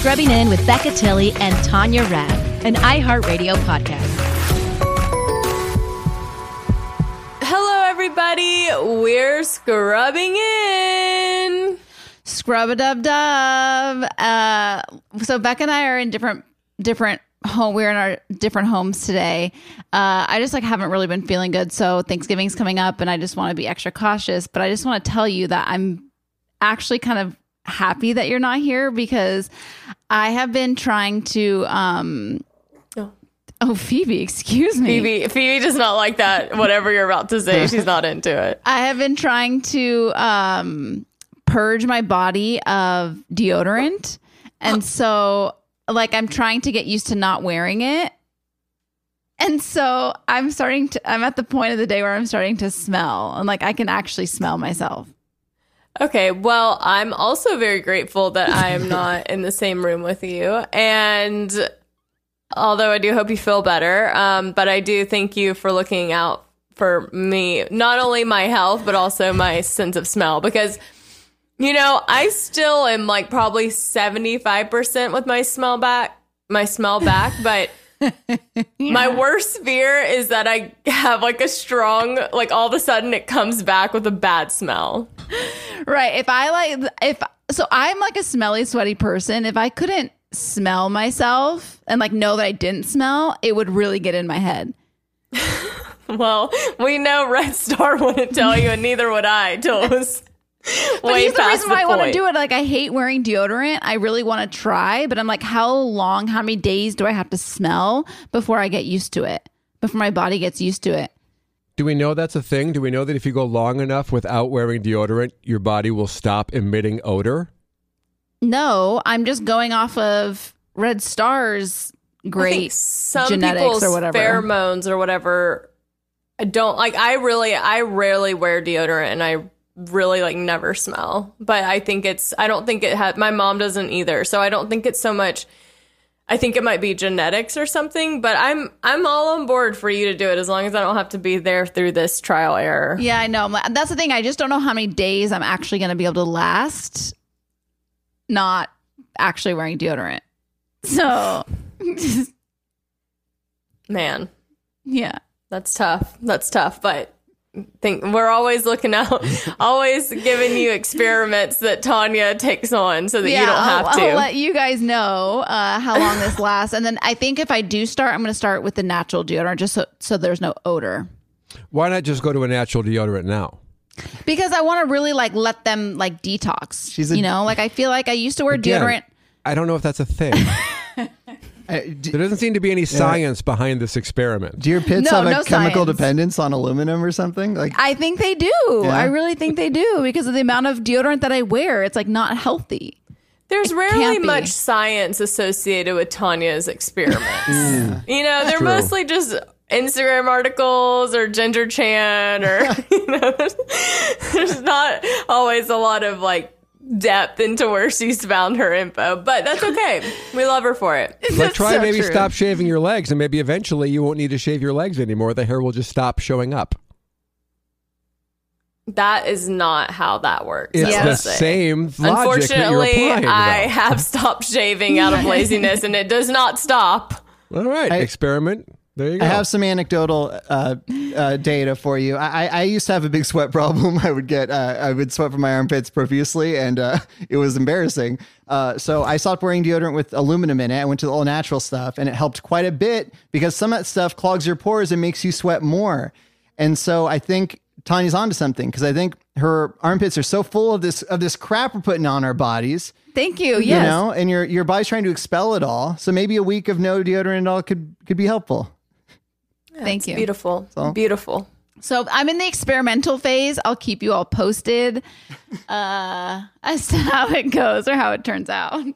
Scrubbing In with Becca Tilley and Tanya Rad, an iHeartRadio podcast. Hello, everybody. We're scrubbing in. Scrub-a-dub-dub. So Becca and I are in different home. We're in our different homes today. I just haven't really been feeling good. So Thanksgiving's coming up and I just want to be extra cautious. But I just want to tell you that I'm actually kind of happy that you're not here because I have been trying to Oh, Phoebe, excuse me. Phoebe does not like that. Whatever you're about to say, she's not into it. I have been trying to purge my body of deodorant. And so I'm trying to get used to not wearing it. And so I'm at the point of the day where I'm starting to smell and I can actually smell myself. Okay, well, I'm also very grateful that I am not in the same room with you. And although I do hope you feel better, but I do thank you for looking out for me, not only my health, but also my sense of smell. Because, I still am probably 75% with my smell back, but my worst fear is that I have a strong, all of a sudden it comes back with a bad smell. Right. So I'm a smelly, sweaty person. If I couldn't smell myself and know that I didn't smell, it would really get in my head. Well, we know Red Star wouldn't tell you, and neither would I till it was way past the reason why point. I want to do it. I hate wearing deodorant. I really want to try, but I'm how many days do I have to smell before I get used to it? Before my body gets used to it? Do we know that's a thing? Do we know that if you go long enough without wearing deodorant, your body will stop emitting odor? No, I'm just going off of Red Star's great genetics or whatever. Pheromones or whatever. I don't I rarely wear deodorant and I really never smell. But I don't think it had, my mom doesn't either. So I don't think it's so much. I think it might be genetics or something, but I'm all on board for you to do it as long as I don't have to be there through this trial error. Yeah, I know. That's the thing. I just don't know how many days I'm actually going to be able to last not actually wearing deodorant. So, man. Yeah. That's tough. But we're always looking out, always giving you experiments that Tanya takes on so that you don't have to. I'll let you guys know how long this lasts. And then I think if I do start, I'm going to start with the natural deodorant just so there's no odor. Why not just go to a natural deodorant now? Because I want to really let them detox. I feel I used to wear deodorant. I don't know if that's a thing. There doesn't seem to be any science behind this experiment. Do your pits have a chemical dependence on aluminum or something? I think they do. Yeah. I really think they do because of the amount of deodorant that I wear. It's not healthy. There's rarely much science associated with Tanya's experiments. They're mostly just Instagram articles or Ginger Chan or there's not always a lot of depth into where she's found her info, but that's okay. We love her for it. Try maybe stop shaving your legs, and maybe eventually you won't need to shave your legs anymore. The hair will just stop showing up. That is not how that works. It's the same logic that you're applying. I have stopped shaving out of laziness, and it does not stop. All right, experiment. There you go. I have some anecdotal data for you. I used to have a big sweat problem. I would sweat from my armpits profusely, and it was embarrassing. So I stopped wearing deodorant with aluminum in it. I went to the all natural stuff, and it helped quite a bit because some of that stuff clogs your pores and makes you sweat more. And so I think Tanya's onto something because I think her armpits are so full of this crap we're putting on our bodies. Thank you. Yes. And your body's trying to expel it all. So maybe a week of no deodorant at all could be helpful. Thank you. Beautiful. Beautiful. So I'm in the experimental phase. I'll keep you all posted as to how it goes or how it turns out.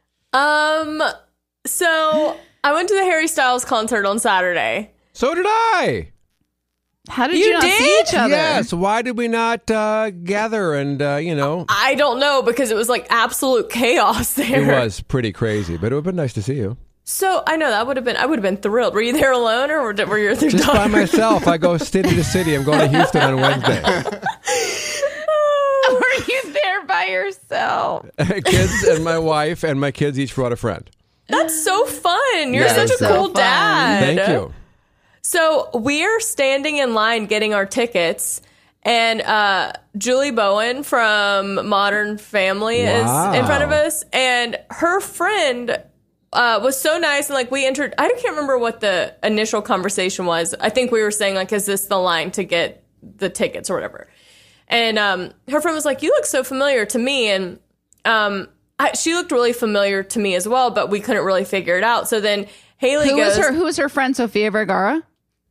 So I went to the Harry Styles concert on Saturday. So did I. How did you not see each other? Yes. Why did we not gather and, I don't know because it was absolute chaos there. It was pretty crazy, but it would have been nice to see you. So I know I would have been thrilled. Were you there alone or were you there? Just by myself. I go city to city. I'm going to Houston on Wednesday. Were you there by by yourself. Kids and my wife and my kids each brought a friend. That's so fun. You're Yeah, such a it's so cool fun. dad. Thank you. So we're standing in line getting our tickets, and Julie Bowen from Modern Family is in front of us, and her friend was so nice, and like I can't remember what the initial conversation was. I think we were saying like, is this the line to get the tickets or whatever? And her friend was like, you look so familiar to me, and she looked really familiar to me as well, but we couldn't really figure it out. So then Haley goes, Who was her friend? Sofia Vergara?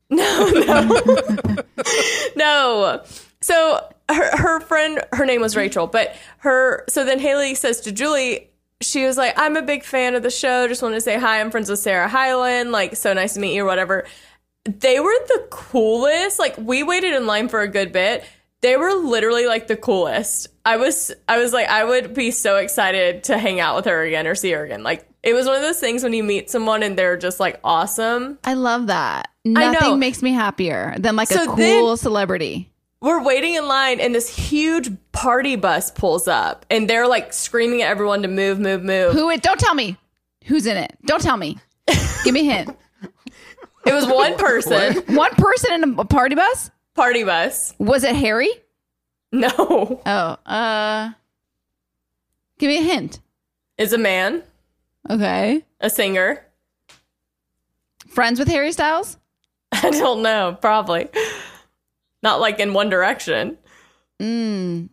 No. So her friend, her name was Rachel, so then Haley says to Julie, she was like, I'm a big fan of the show. Just want to say hi. I'm friends with Sarah Hyland. Like, so nice to meet you or whatever. They were the coolest. Like, we waited in line for a good bit. They were literally like the coolest. I was like, I would be so excited to hang out with her again or see her again. Like, it was one of those things when you meet someone and they're just like awesome. I love that. I know. Nothing makes me happier than like So a cool then- celebrity. We're waiting in line and this huge party bus pulls up and they're like screaming at everyone to move. Don't tell me who's in it. Don't tell me. Give me a hint. It was one person. One person in a party bus? Party bus. Was it Harry? No. Oh, give me a hint. Is a man, Okay. a singer. Friends with Harry Styles? I don't know. Probably. Not like in One Direction. Justin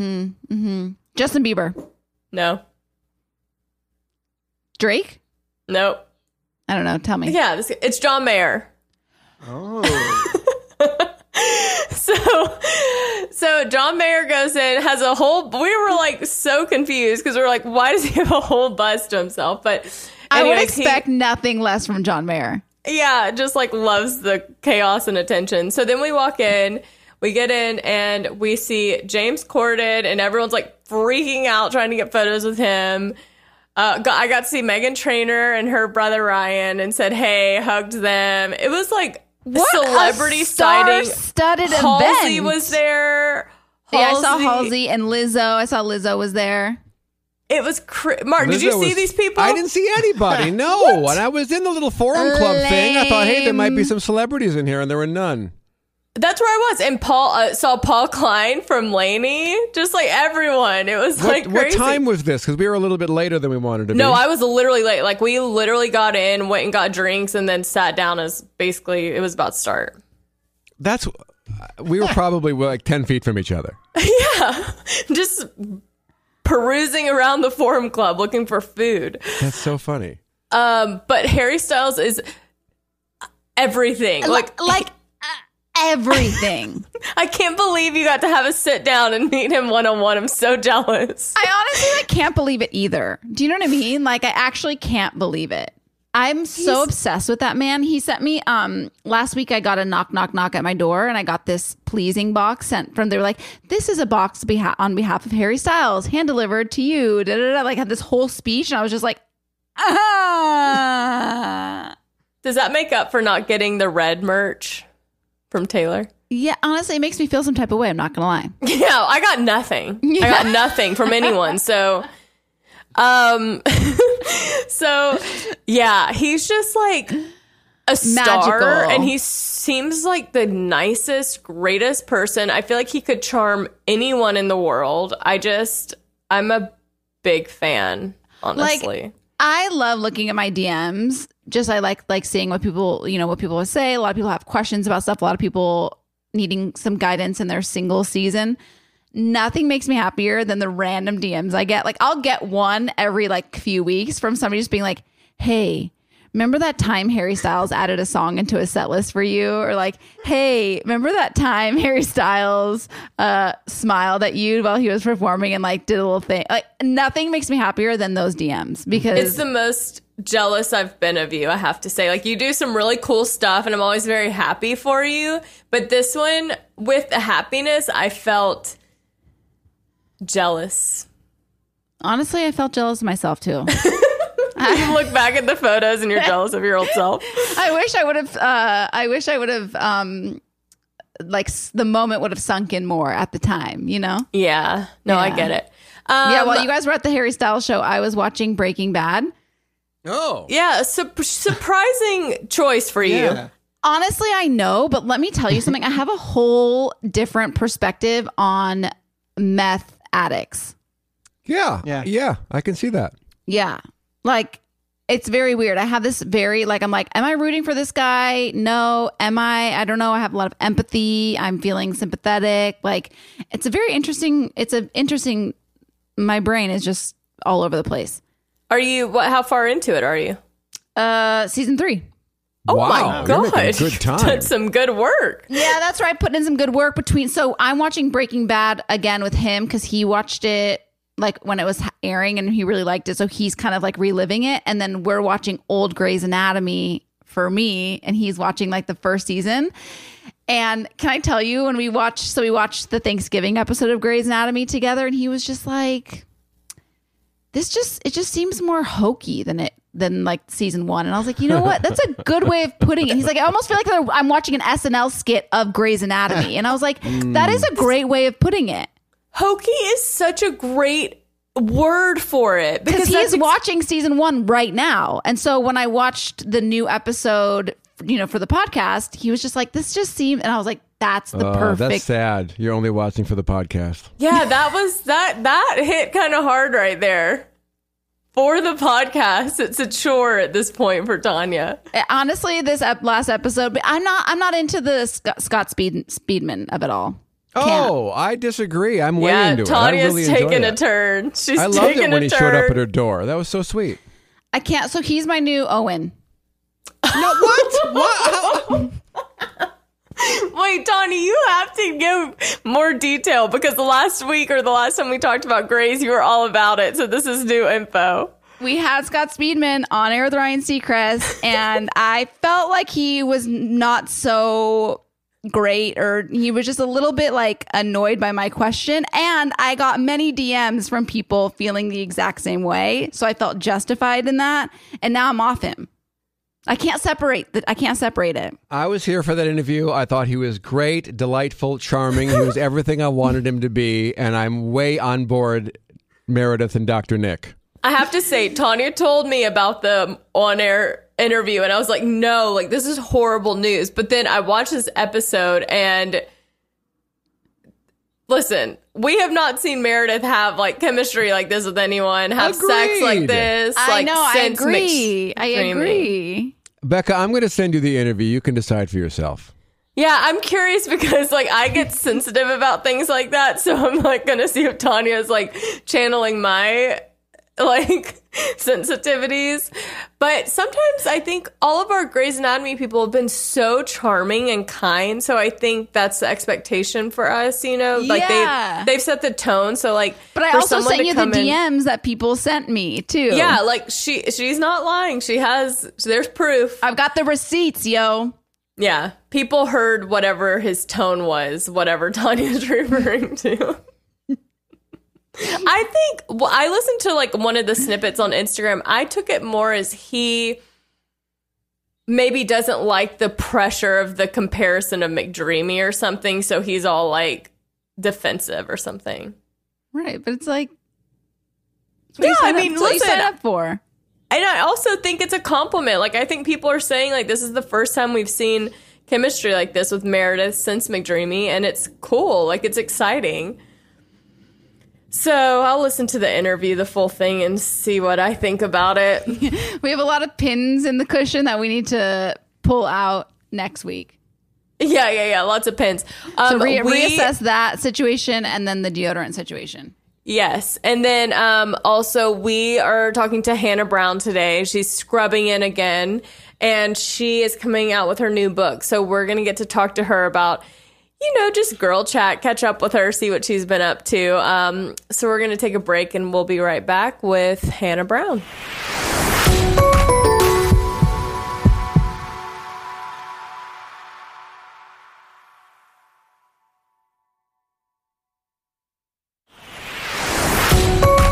Bieber. No. Drake? Nope. I don't know. Tell me. Yeah, it's John Mayer. Oh. So John Mayer goes in, has a whole, we were like so confused because we were like, why does he have a whole bus to himself? But I would anyways, expect nothing less from John Mayer. yeah, just like loves the chaos and attention. So then we walk in, we get in and we see James Corden and everyone's like freaking out trying to get photos with him. I got to see Meghan Trainor and her brother Ryan and said, hey, hugged them. It was like What celebrity a sighting. star-studded Halsey event. was there. Yeah, I saw Halsey and Lizzo. I saw Lizzo was there. It was Mark, did you Lizzo see was- these people? I didn't see anybody. No. When I was in the little forum club thing, I thought, hey, there might be some celebrities in here, and there were none. That's where I was. And Paul saw Paul Klein from Laney. Just like everyone. It was like What crazy. time was this? Because we were a little bit later than we wanted to be. No, I was literally late. Like we literally got in, went and got drinks, and then sat down as basically it was about to start. We were probably like 10 feet from each other. Just perusing around the Forum Club looking for food. That's so funny. But Harry Styles is everything. Like Everything. I can't believe you got to have a sit down and meet him one-on-one. I'm so jealous. I honestly can't believe it either. Do you know what I mean? Like, I actually can't believe it. I'm so obsessed with that man. He sent me last week. I got a knock at my door, and I got this pleasing box sent from. They were like, "This is a box on behalf of Harry Styles, hand delivered to you." Da, da, da. Like, had this whole speech, and I was just like, ah. Does that make up for not getting the red merch from Taylor? Yeah, honestly, it makes me feel some type of way. I'm not gonna lie. Yeah, I got nothing. I got nothing from anyone. So, so yeah, he's just like a star, Magical. and he seems like the nicest, greatest person. I feel like he could charm anyone in the world. I'm a big fan, honestly. I love looking at my DMs. Just I like seeing what people will say. A lot of people have questions about stuff. A lot of people needing some guidance in their single season. Nothing makes me happier than the random DMs I get. Like, I'll get one every like few weeks from somebody just being like, "Hey, remember that time Harry Styles added a song into a set list for you?" Or like, "Hey, remember that time Harry Styles smiled at you while he was performing and like did a little thing?" Like, nothing makes me happier than those DMs because It's the most jealous I've been of you, I have to say. Like, you do some really cool stuff, and I'm always very happy for you. But this one, with the happiness, I felt jealous. honestly, I felt jealous of myself too. You look back at the photos, and you're jealous of your old self. I wish I would have. The moment would have sunk in more at the time. You know. Yeah. No, I Yeah. get it. Yeah, while you guys were at the Harry Styles show, I was watching Breaking Bad. Oh. Yeah, surprising choice for you. Yeah. Honestly, I know, but let me tell you something. I have a whole different perspective on meth addicts. Yeah, I can see that. Yeah. Like, it's very weird. I have this very, like, I'm like, am I rooting for this guy? No. Am I? I don't know. I have a lot of empathy. I'm feeling sympathetic. Like, it's interesting. My brain is just all over the place. Are you, how far into it are you? Season 3. Oh Wow, my you're making God. good time. Did some good work. Yeah, that's right. Putting in some good work between. So I'm watching Breaking Bad again with him because he watched it like when it was airing and he really liked it. So he's kind of like reliving it. And then we're watching old Grey's Anatomy for me. And he's watching like the first season. And can I tell you, when we watched the Thanksgiving episode of Grey's Anatomy together, and he was just like, it just seems more hokey than like season 1. And I was like, you know what? That's a good way of putting it. He's like, I almost feel like I'm watching an SNL skit of Grey's Anatomy. And I was like, that is a great way of putting it. Hokey is such a great word for it. Because he's watching season 1 right now. And so when I watched the new episode, for the podcast, he was just like, this just seemed, and I was like, that's the perfect. That's sad. You're only watching for the podcast. Yeah, that hit kind of hard right there. For the podcast, it's a chore at this point for Tanya. Honestly, this last episode, but I'm not into the Scott Speedman of it all. Oh, I disagree. I'm way into it. Tanya's really enjoy taking it. a turn. I loved it when he showed up at her door. That was so sweet. I can't. So he's my new Owen. No, what? What? Wait, Tanya, you have to give more detail because the last time we talked about Grey's, you were all about it. So this is new info. We had Scott Speedman on air with Ryan Seacrest, and I felt like he was not so great, or he was just a little bit like annoyed by my question. And I got many DMs from people feeling the exact same way. So I felt justified in that. And now I'm off him. I can't separate it. I was here for that interview. I thought he was great, delightful, charming. He was everything I wanted him to be. And I'm way on board Meredith and Dr. Nick. I have to say, Tanya told me about the on-air interview, and I was like, no, like, this is horrible news. But then I watched this episode, and listen, we have not seen Meredith have, like, chemistry like this with anyone, have sex like this. I know, I agree. Becca, I'm going to send you the interview. You can decide for yourself. Yeah, I'm curious because, like, I get sensitive about things like that. So I'm, like, going to see if Tanya is, like, channeling my, like, sensitivities. But sometimes I think all of our Grey's Anatomy people have been so charming and kind. So I think that's the expectation for us, like they've set the tone. So like, but I also sent you the DMs that people sent me too. Yeah. Like she's not lying. There's proof. I've got the receipts, yo. Yeah. People heard whatever his tone was, whatever Tanya's referring to. I think I listened to like one of the snippets on Instagram. I took it more as he maybe doesn't like the pressure of the comparison of McDreamy or something. So he's all like defensive or something. Right. But it's like, yeah, I mean, listen, what you sign up for. And I also think it's a compliment. Like, I think people are saying like, this is the first time we've seen chemistry like this with Meredith since McDreamy. And it's cool. Like, it's exciting. So I'll listen to the interview, the full thing, and see what I think about it. We have a lot of pins in the cushion that we need to pull out next week. Yeah. Lots of pins. So reassess that situation and then the deodorant situation. Yes. And then also we are talking to Hannah Brown today. She's scrubbing in again, and she is coming out with her new book. So we're going to get to talk to her about just girl chat, catch up with her, see what she's been up to. So we're going to take a break, and we'll be right back with Hannah Brown.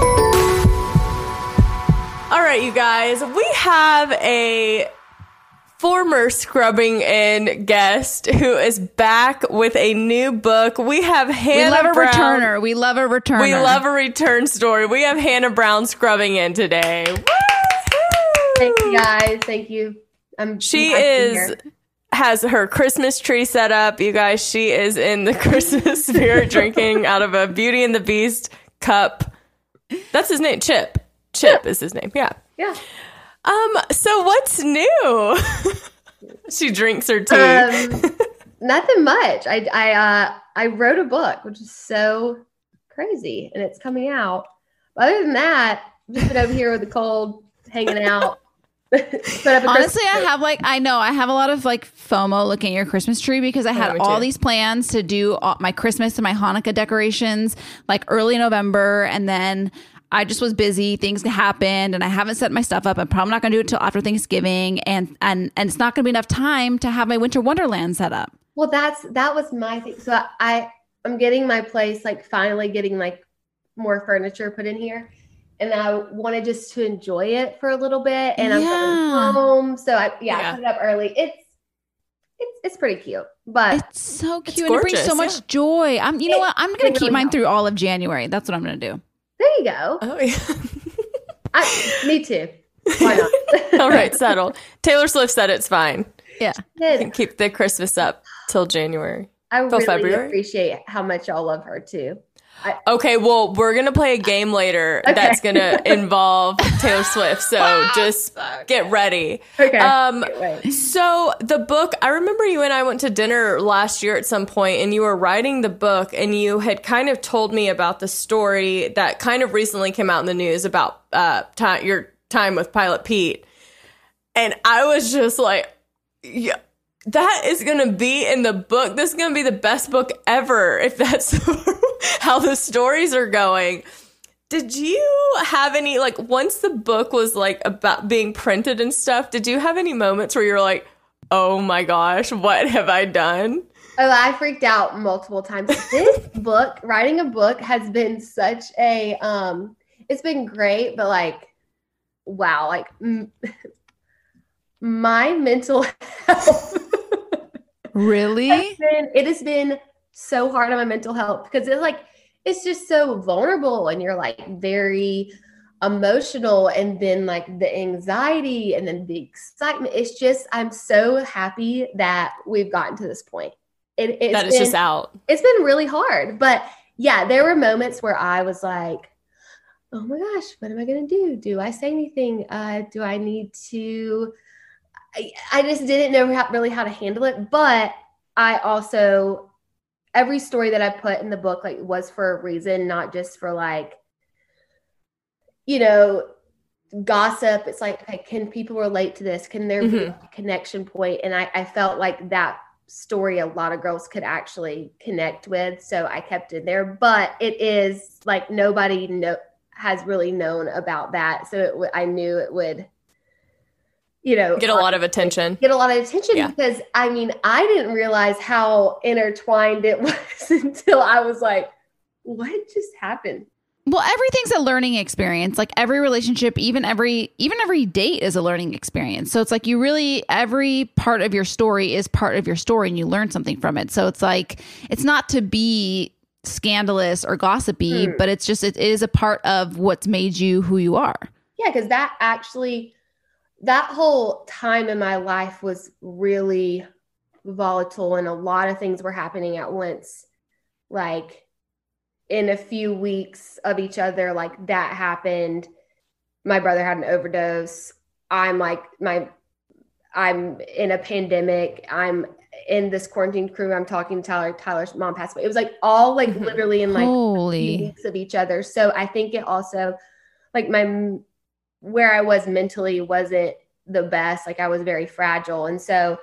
All right, you guys, we have a former Scrubbing In guest who is back with a new book. We have Hannah We love a Brown. returner. We love a returner. We love a return story. We have Hannah Brown Scrubbing In today. Woo-hoo! Thank you guys. Thank you. She I'm here. has her Christmas tree set up. You guys, she is in the Christmas spirit drinking out of a Beauty and the Beast cup. That's his name, Chip. Chip is his name. Yeah. Yeah. So what's new? She drinks her tea. Nothing much. I wrote a book, which is so crazy, and it's coming out. But other than that, I've just been over here with the cold, hanging out. Honestly, I have a lot of like FOMO looking at your Christmas tree because I had me all too. these plans to do all my Christmas and my Hanukkah decorations like early November, and then I just was busy. Things happened, and I haven't set my stuff up. I'm probably not going to do it until after Thanksgiving, and it's not going to be enough time to have my Winter Wonderland set up. Well, that was my thing. So I'm getting my place, like finally getting like more furniture put in here. And I wanted just to enjoy it for a little bit. And I'm coming home. So I put it up early. It's pretty cute. But It's so cute. It's And it brings so gorgeous, much joy. You know what? I'm going to keep really mine helps. through all of January. That's what I'm going to do. there you go. Oh, yeah. Me too. Why not? All right, settled. Taylor Swift said it's fine. Yeah. You can keep the Christmas up till January. I Till really February? appreciate how much y'all love her too. Okay, well, we're going to play a game later that's going to involve Taylor Swift. So just get ready. Okay. Can't wait. So the book, I remember you and I went to dinner last year at some point, and you were writing the book, and you had kind of told me about the story that kind of recently came out in the news about your time with Pilot Pete. And I was just like, yeah, that is going to be in the book. This is going to be the best book ever if that's how the stories are going. Did you have any, like, once the book was like about being printed and stuff, did you have any moments where you're like, oh my gosh, what have I done? Oh, I freaked out multiple times. This book, writing a book has been such a, it's been great, but like, wow, like my mental health. Really? It has been so hard on my mental health because it's just so vulnerable and you're like very emotional, and then like the anxiety and then the excitement. It's just, I'm so happy that we've gotten to this point. It's just out. It's been really hard, but yeah, there were moments where I was like, oh my gosh, what am I going to do? Do I say anything? Do I need to, I just didn't know really how to handle it. But I also, every story that I put in the book like was for a reason, not just for like, you know, gossip. It's like, okay, can people relate to this? Can there be a connection point? And I felt like that story a lot of girls could actually connect with. So I kept it there. But it is like nobody has really known about that. So I knew it would, you know, Get a lot of attention. Yeah. Because I mean, I didn't realize how intertwined it was until I was like, what just happened? Well, everything's a learning experience. Like every relationship, even every date is a learning experience. So it's like every part of your story is part of your story and you learn something from it. So it's like, it's not to be scandalous or gossipy, but it's just, it is a part of what's made you who you are. Yeah. Because that whole time in my life was really volatile and a lot of things were happening at once. Like in a few weeks of each other, like that happened. My brother had an overdose. I'm in a pandemic. I'm in this quarantine crew. I'm talking to Tyler. Tyler's mom passed away. It was like all like literally in like a few weeks of each other. So I think it also like where I was mentally wasn't the best. Like I was very fragile. And so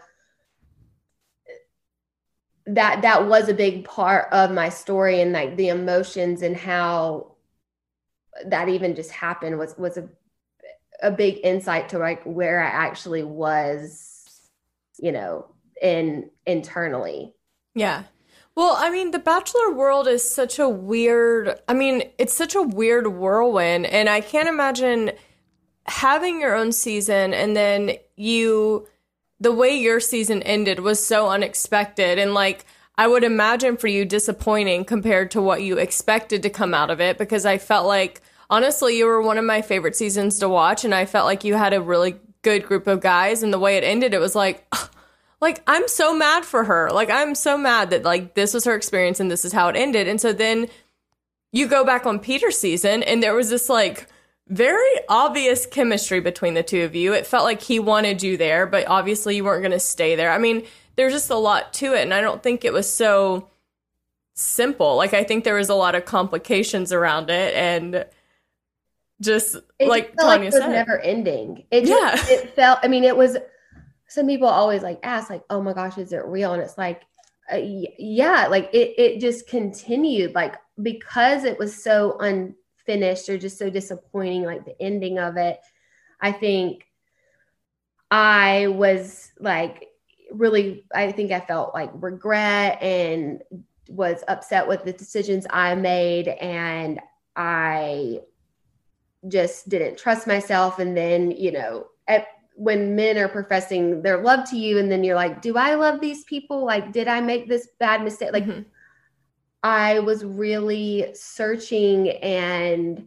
that was a big part of my story, and like the emotions and how that even just happened was a big insight to like where I actually was, you know, internally. Yeah. Well, I mean, the Bachelor world is such a weird, it's such a weird whirlwind, and I can't imagine having your own season and then you the way your season ended was so unexpected, and like I would imagine for you disappointing compared to what you expected to come out of it, because I felt like honestly you were one of my favorite seasons to watch, and I felt like you had a really good group of guys, and the way it ended, it was like I'm so mad for her. Like I'm so mad that like this was her experience and this is how it ended. And so then you go back on Peter's season and there was this like very obvious chemistry between the two of you. It felt like he wanted you there, but obviously you weren't going to stay there. I mean, there's just a lot to it, and I don't think it was so simple. Like I think there was a lot of complications around it, and just like Tanya it was said, never ending. It felt. I mean, it was. Some people always like ask, like, "Oh my gosh, is it real?" And it's like, yeah, like it just continued, like because it was so unfinished or just so disappointing, like the ending of it. I think I was like really. I think I felt like regret and was upset with the decisions I made, and I just didn't trust myself. And then, you know, when men are professing their love to you, and then you're like, do I love these people? Like, did I make this bad mistake? Like, I was really searching, and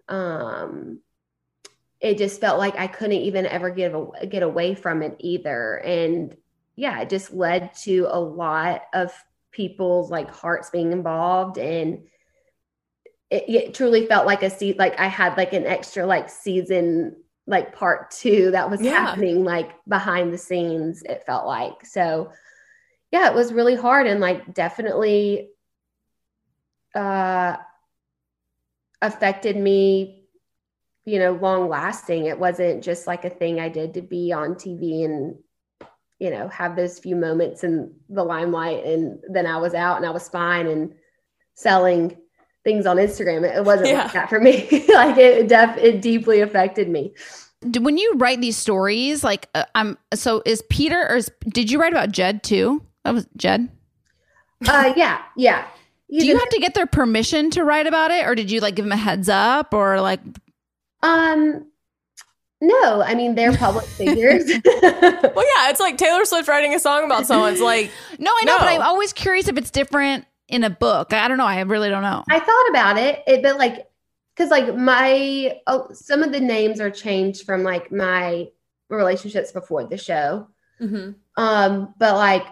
it just felt like I couldn't even ever get away from it either. And yeah, it just led to a lot of people's like hearts being involved, and it truly felt like like I had like an extra like season, like part 2 that was happening like behind the scenes, it felt like. So yeah, it was really hard, and like definitely affected me, you know, long lasting. It wasn't just like a thing I did to be on TV and, you know, have those few moments in the limelight, and then I was out and I was fine and selling things on Instagram. It wasn't like that for me. Like it deeply affected me. When you write these stories, like so is Peter, or did you write about Jed too? That was Jed. Yeah. Do you have to get their permission to write about it, or did you like give them a heads up, or like? No, I mean, they're public figures. Well, yeah, it's like Taylor Swift writing a song about someone. It's like, no, I know, but I'm always curious if it's different in a book. I don't know. I really don't know. I thought about it, but like, because like some of the names are changed from like my relationships before the show. But like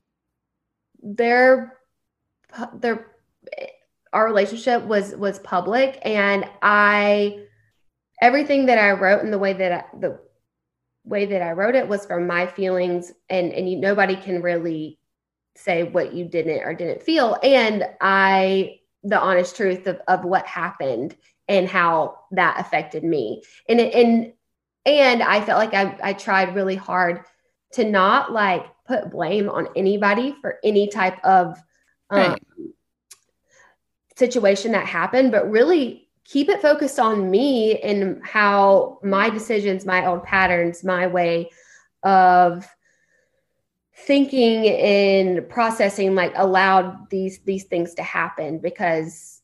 our relationship was public, and everything that I wrote and the way that I wrote it was from my feelings, and nobody can really say what you didn't or didn't feel. And the honest truth of what happened and how that affected me. And I felt like I tried really hard to not like put blame on anybody for any type of situation that happened, but really keep it focused on me and how my decisions, my old patterns, my way of thinking and processing like allowed these things to happen, because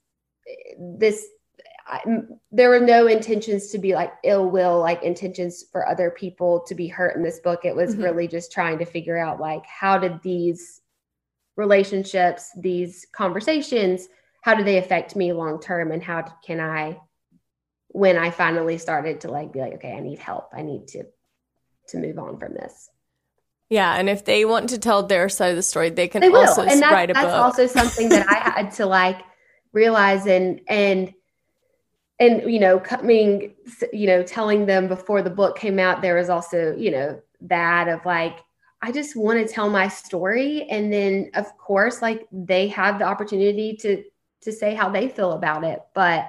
there were no intentions to be like ill will, like intentions for other people to be hurt in this book. It was really just trying to figure out like, how did these relationships, these conversations, how do they affect me long term, and how can I, when I finally started to like be like, okay, I need help, I need to move on from this. Yeah, and if they want to tell their side of the story, they can also write a book. That's also something that I had to like realize and you know, coming, you know, telling them before the book came out, there was also, you know, that of like, I just want to tell my story, and then of course, like they have the opportunity to say how they feel about it, but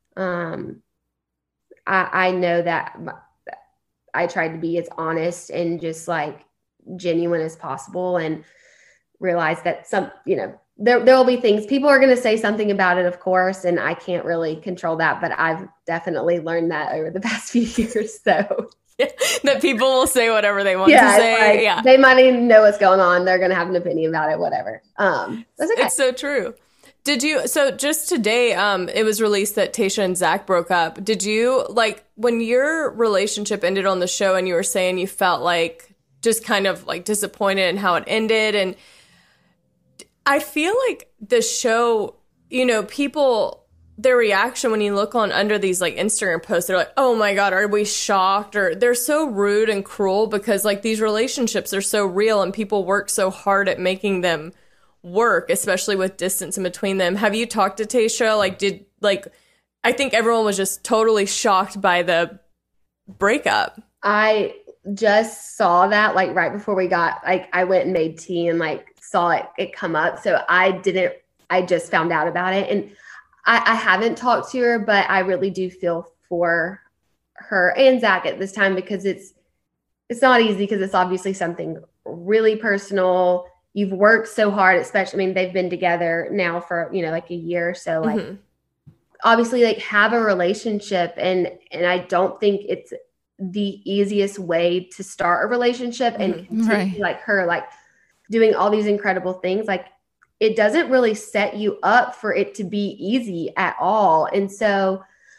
I know that I tried to be as honest and just like genuine as possible, and realize that some, you know, there will be things people are going to say something about it, of course, and I can't really control that, but I've definitely learned that over the past few years. So that people will say whatever they want to say. Like, they might even know what's going on. They're going to have an opinion about it, whatever. That's okay. It's so true. So just today, it was released that Tayshia and Zach broke up. Did you, like, when your relationship ended on the show and you were saying you felt like just kind of like disappointed in how it ended. And I feel like the show, you know, people, their reaction when you look on under these like Instagram posts, they're like, oh my God, are we shocked? Or they're so rude and cruel because like these relationships are so real and people work so hard at making them work, especially with distance in between them. Have you talked to Tayshia? I think everyone was just totally shocked by the breakup. I just saw that like right before we got, like I went and made tea and like saw it come up. So I just found out about it. And I haven't talked to her, but I really do feel for her and Zach at this time because it's not easy because it's obviously something really personal. You've worked so hard, especially, I mean, they've been together now for, you know, like a year. So like, obviously like have a relationship. And I don't think it's the easiest way to start a relationship and continue like her, like doing all these incredible things. Like it doesn't really set you up for it to be easy at all. And so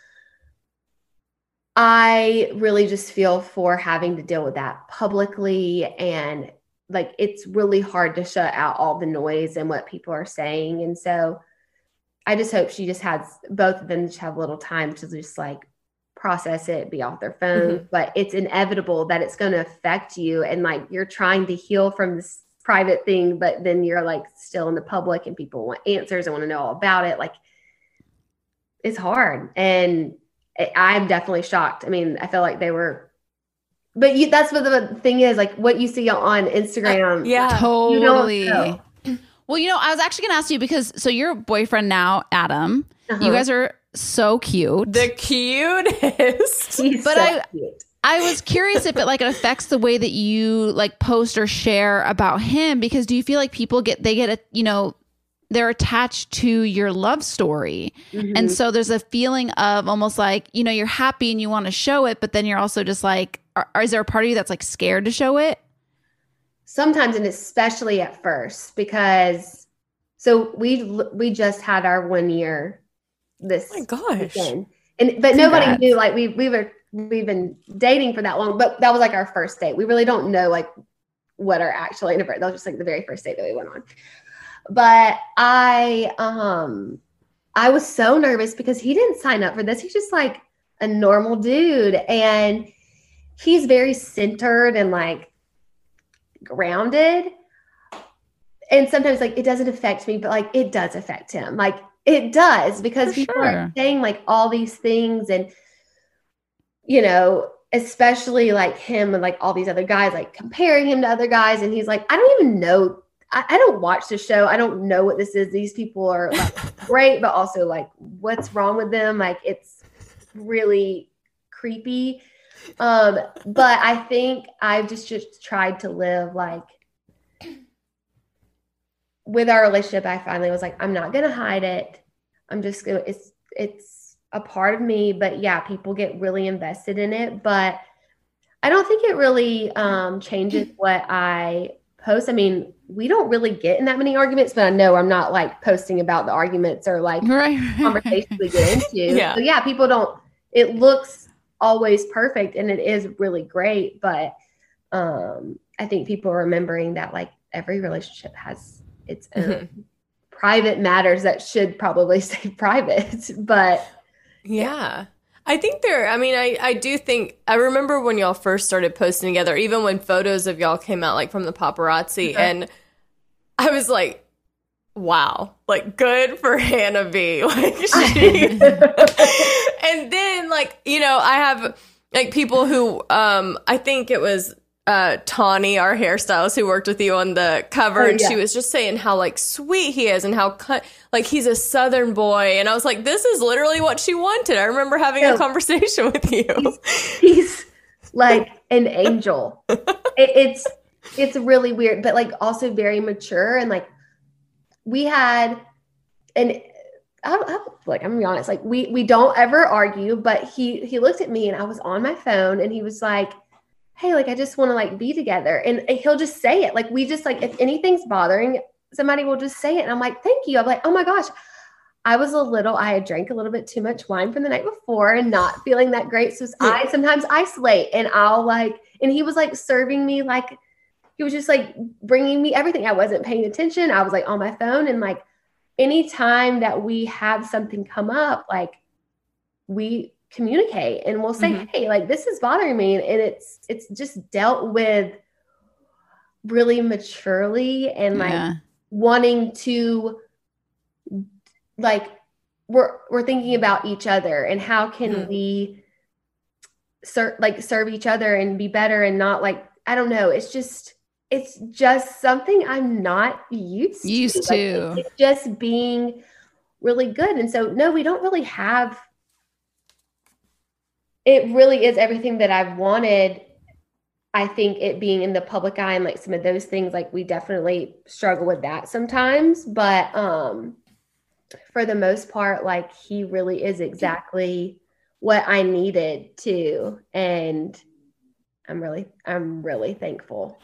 I really just feel for having to deal with that publicly. And like, it's really hard to shut out all the noise and what people are saying. And so I just hope she just has both of them to have a little time to just like process it, be off their phone, but it's inevitable that it's going to affect you. And like, you're trying to heal from this private thing, but then you're like still in the public and people want answers and want to know all about it. Like it's hard. And I'm definitely shocked. I mean, I feel like they were, but that's what the thing is, like what you see on Instagram. Yeah, totally. Well, you know, I was actually going to ask you because, so your boyfriend now, Adam, you guys are so cute. The cutest. He's but so cute. I was curious if it like it affects the way that you like post or share about him, because do you feel like people they're attached to your love story. And so there's a feeling of almost like, you know, you're happy and you want to show it, but then you're also just like, is there a part of you that's like scared to show it? Sometimes, and especially at first, because so we just had our 1 year this weekend. But nobody knew, like we've been dating for that long, but that was like our first date. We really don't know like what our actual anniversary. That was just like the very first date that we went on. But I was so nervous because he didn't sign up for this. He's just like a normal dude, and he's very centered and like grounded. And sometimes like it doesn't affect me, but like it does affect him. Like it does, because people are saying like all these things, and you know, especially like him and like all these other guys, like comparing him to other guys. And he's like, I don't even know. I don't watch the show. I don't know what this is. These people are like great, but also like what's wrong with them? Like it's really creepy. But I think I've just tried to live like with our relationship. I finally was like, I'm not going to hide it. I'm just going to, it's a part of me, but yeah, people get really invested in it, but I don't think it really changes what I post. I mean, we don't really get in that many arguments, but I know I'm not like posting about the arguments or like conversations we get into. So yeah, people don't, it looks always perfect and it is really great. But I think people are remembering that like every relationship has its own private matters that should probably stay private. But yeah. I think I do think, I remember when y'all first started posting together, even when photos of y'all came out, like from the paparazzi, and I was like, wow, like good for Hannah B. Like she, and then like, you know, I have like people who, I think it was Tawny, our hairstylist who worked with you on the cover, and she was just saying how like sweet he is and how like he's a Southern boy, and I was like, this is literally what she wanted. I remember having a conversation with you. He's like an angel. It's really weird, but like also very mature, and like we had, and I'm gonna be honest, like we don't ever argue, but he looked at me and I was on my phone and he was like, hey, like, I just want to like be together. And he'll just say it. Like, we just like, if anything's bothering somebody, we'll just say it. And I'm like, thank you. I'm like, oh my gosh, I had drank a little bit too much wine from the night before and not feeling that great. So I sometimes isolate, and I'll like, and he was like serving me like he was just like bringing me everything. I wasn't paying attention. I was like on my phone, and like anytime that we have something come up, like we communicate and we'll say, hey, like this is bothering me. And it's just dealt with really maturely and like wanting to like, we're thinking about each other and how can we serve each other and be better and not like, I don't know. It's just something I'm not used to. Like, it's just being really good. And so, no, we don't really have, it really is everything that I've wanted. I think it being in the public eye and like some of those things, like we definitely struggle with that sometimes, but, for the most part, like he really is exactly what I needed to. And I'm really thankful.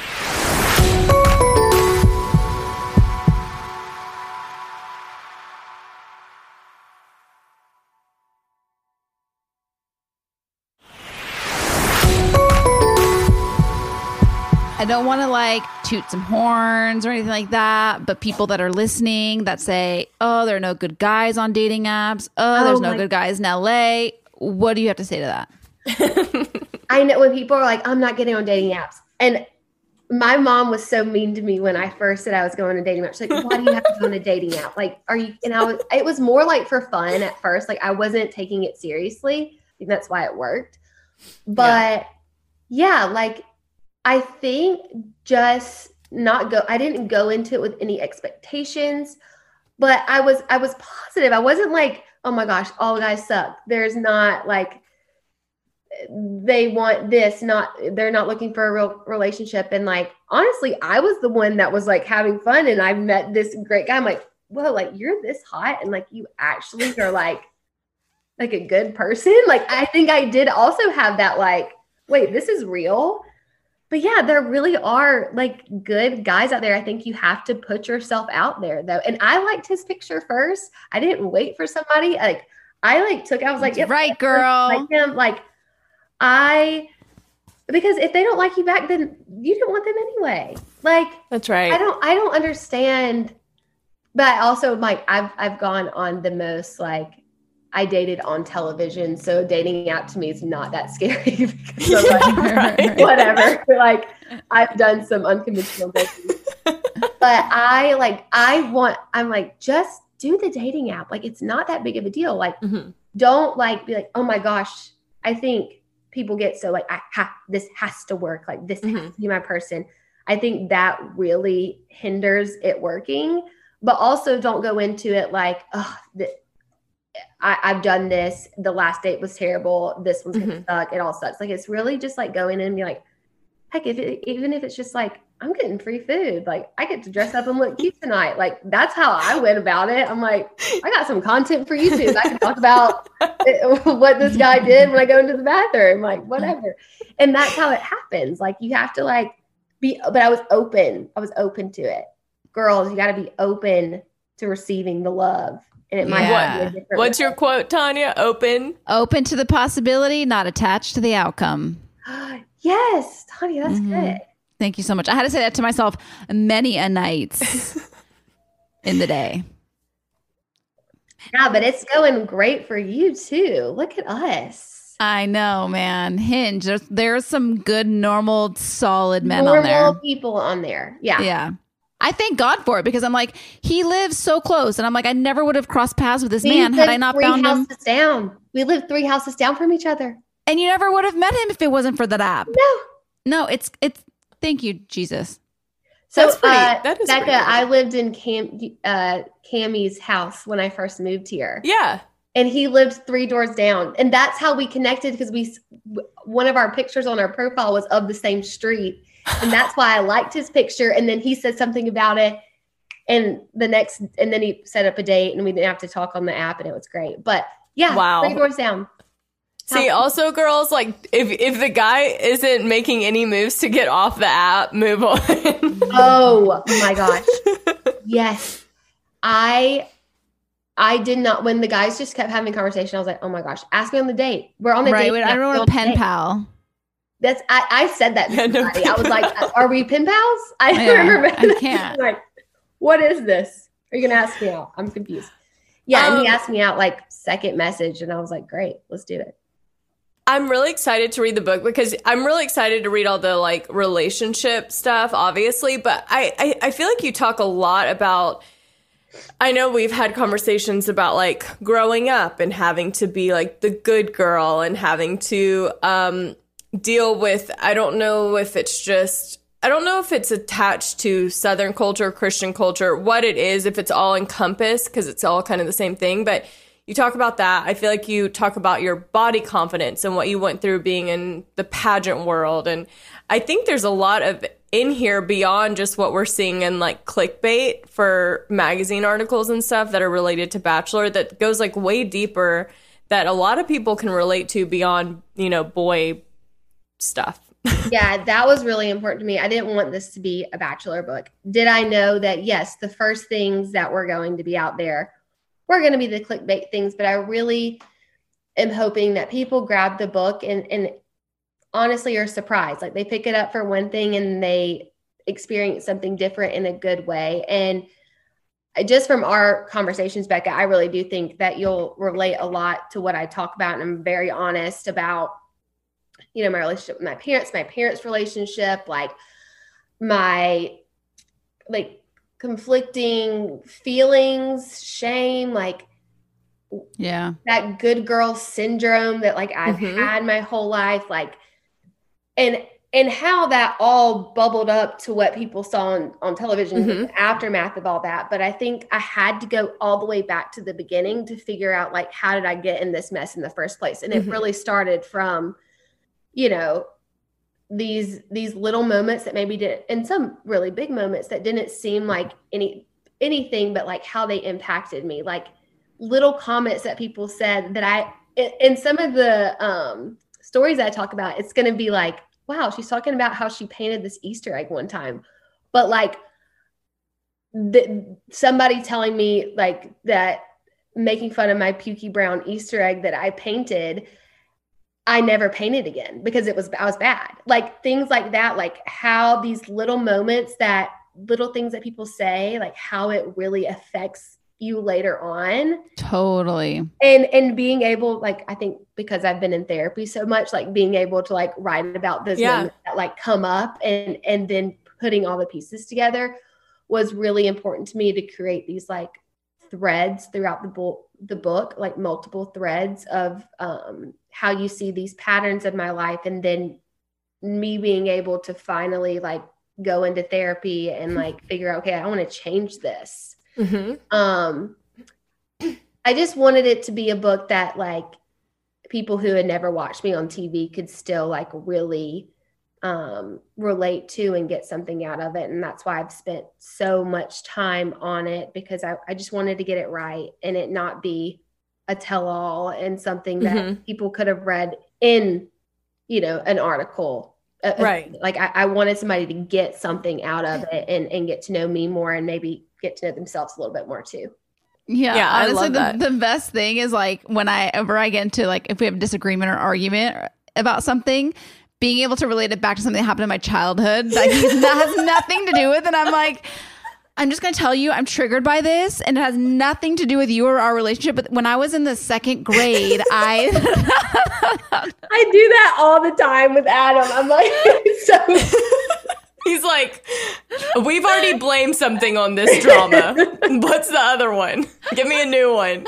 I don't want to like toot some horns or anything like that, but people that are listening that say, oh, there are no good guys on dating apps. Oh, there's no good guys in LA. What do you have to say to that? I know when people are like, I'm not getting on dating apps. And my mom was so mean to me when I first said I was going on a dating app. She's like, why do you have to go on a dating app? Like, are you, and it was more like for fun at first. Like I wasn't taking it seriously. I think that's why it worked. But yeah like, I think just I didn't go into it with any expectations, but I was positive. I wasn't like, oh my gosh, all guys suck. There's not like, they want this, they're not looking for a real relationship. And like, honestly, I was the one that was like having fun and I met this great guy. I'm like, whoa, like you're this hot. And like, you actually are like a good person. Like, I think I did also have that, like, wait, this is real. But yeah, there really are like good guys out there. I think you have to put yourself out there though. And I liked his picture first. I didn't wait for somebody. Like I was like, yep, right, girl. Like him. Like because if they don't like you back, then you didn't want them anyway. Like that's right. I don't understand. But also like I've gone on the most like I dated on television, so dating app to me is not that scary because I'm like, whatever. Like I've done some unconventional dating, but I'm like, just do the dating app. Like it's not that big of a deal. Like don't like be like, oh my gosh. I think people get so like, this has to work. Like this has to be my person. I think that really hinders it working, but also don't go into it like, oh, I've done this. The last date was terrible. This one's gonna suck. It all sucks. Like it's really just like going in and be like, heck, even if it's just like I'm getting free food, like I get to dress up and look cute tonight. Like that's how I went about it. I'm like, I got some content for YouTube. I can talk about what this guy did when I go into the bathroom. Like whatever, and that's how it happens. Like you have to like be. But I was open. I was open to it. Girls, you got to be open to receiving the love. And it might be a different What's way. your quote, Tanya? Open to the possibility, not attached to the outcome. Yes, Tanya, that's good. Thank you so much. I had to say that to myself many a nights in the day. Yeah, but it's going great for you too. Look at us. I know, man. Hinge. There's some good, normal, solid men on there. Normal people on there. Yeah. Yeah. I thank God for it because I'm like, he lives so close. And I'm like, I never would have crossed paths with this man had I not found him. 3 houses down. We live 3 houses down from each other. And you never would have met him if it wasn't for that app. No, it's thank you, Jesus. So that is Becca, pretty cool. I lived in Cammie's house when I first moved here. Yeah. And he lived 3 doors down. And that's how we connected because one of our pictures on our profile was of the same street. And that's why I liked his picture. And then he said something about it. And then he set up a date and we didn't have to talk on the app and it was great. But yeah, Wow. 3 doors down. See, also, girls, like if the guy isn't making any moves to get off the app, move on. Oh my gosh. Yes. I did not, when the guys just kept having conversation, I was like, oh my gosh, ask me on the date. We're on a date. Right. I don't want a pen pal. I said that to Yeah, no somebody. I was like, are we pen pals? I Yeah, remember I can't. like, what is this? Are you gonna ask me out? I'm confused. Yeah, and he asked me out like second message, and I was like, great, let's do it. I'm really excited to read the book because I'm really excited to read all the like relationship stuff, obviously. But I feel like you talk a lot about, I know we've had conversations about like growing up and having to be like the good girl and having to deal with, I don't know if it's attached to Southern culture, Christian culture, what it is, if it's all encompassed, because it's all kind of the same thing. But you talk about that. I feel like you talk about your body confidence and what you went through being in the pageant world. And I think there's a lot of in here beyond just what we're seeing in like clickbait for magazine articles and stuff that are related to Bachelor that goes like way deeper that a lot of people can relate to beyond, boy stuff. Yeah, that was really important to me. I didn't want this to be a Bachelor book. Did I know that, yes, the first things that were going to be out there were going to be the clickbait things, but I really am hoping that people grab the book and honestly are surprised. Like they pick it up for one thing and they experience something different in a good way. And just from our conversations, Becca, I really do think that you'll relate a lot to what I talk about. And I'm very honest about, my relationship with my parents' relationship, like my conflicting feelings, shame, like that good girl syndrome that like I've had my whole life, like, and how that all bubbled up to what people saw on television, the aftermath of all that. But I think I had to go all the way back to the beginning to figure out like, how did I get in this mess in the first place? And it really started from, these little moments that maybe didn't, and some really big moments that didn't seem like anything, but like how they impacted me, like little comments that people said that in some of the stories I talk about, it's going to be like, wow, she's talking about how she painted this Easter egg one time, but like somebody telling me like that, making fun of my pukey brown Easter egg that I painted, I never painted again because I was bad. Like things like that, like how these little moments, that little things that people say, like how it really affects you later on. Totally. And being able, like, I think because I've been in therapy so much, like being able to like write about those moments that like come up and then putting all the pieces together was really important to me to create these like threads throughout the book, like multiple threads of how you see these patterns of my life, and then me being able to finally like go into therapy and like figure out, okay, I want to change this. I just wanted it to be a book that like people who had never watched me on TV could still like really relate to and get something out of it. And that's why I've spent so much time on it, because I just wanted to get it right and it not be a tell-all and something that people could have read in, an article. Right. Like I wanted somebody to get something out of it and get to know me more and maybe get to know themselves a little bit more too. Yeah, honestly, I love that. The best thing is like whenever I get into like, if we have a disagreement or argument about something, being able to relate it back to something that happened in my childhood that has nothing to do with, and I'm like, I'm just going to tell you, I'm triggered by this, and it has nothing to do with you or our relationship. But when I was in the second grade, I do that all the time with Adam. I'm like, so. He's like, we've already blamed something on this drama. What's the other one? Give me a new one.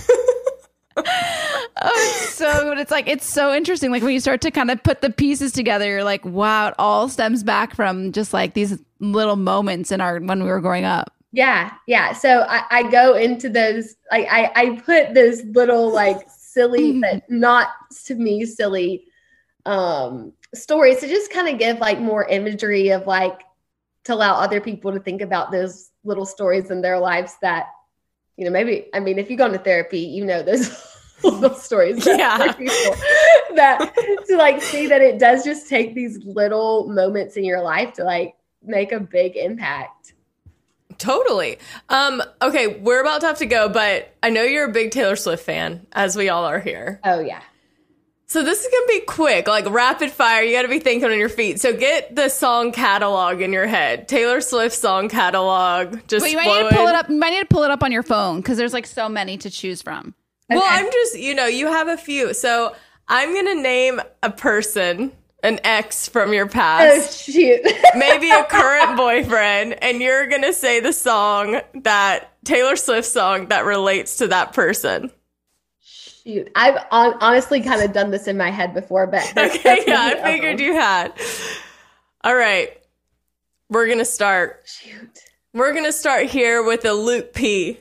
It's so interesting. Like when you start to kind of put the pieces together, you're like, wow, it all stems back from just like these little moments when we were growing up. Yeah. Yeah. So I go into those, like I put those little like silly, but not to me silly, stories to just kind of give like more imagery of like, to allow other people to think about those little stories in their lives that, maybe, I mean, if you go into therapy, those little stories that to like see that it does just take these little moments in your life to like make a big impact. Totally. Okay, we're about to have to go, but I know you're a big Taylor Swift fan, as we all are here. Oh yeah. So this is going to be quick, like rapid fire. You got to be thinking on your feet. So get the song catalog in your head. Taylor Swift song catalog. Just But you might need to pull it up. You might need to pull it up on your phone because there's like so many to choose from. Well, I'm just, you have a few. So I'm going to name a person, an ex from your Oh, past, shoot. maybe a current boyfriend, and you're going to say the song Taylor Swift song that relates to that person. Shoot. I've honestly kind of done this in my head before, but. Okay, yeah, I figured you had. All right. We're going to start. Shoot. We're going to start here with a Luke P.